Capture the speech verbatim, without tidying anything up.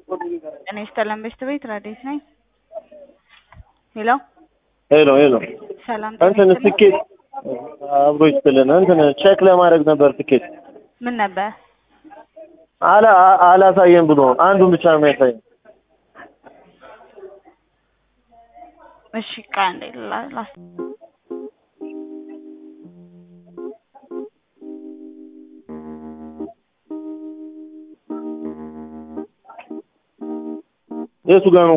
እኔ ሰላም በስተ ቤት ራዲስ ነኝ። ሄሎ ሄሎ ሄሎ ሰላም አንተን ትኬት አብሮ ይስጥልን አንተን ቼክ ለማድረግ ነበር ትኬት ምን ነበር አላ አላሳየን ብሎ አንዱን ብቻ ነው የሚያሳየን። እሺ ካንዴ ላስ የቱ ጋር ነው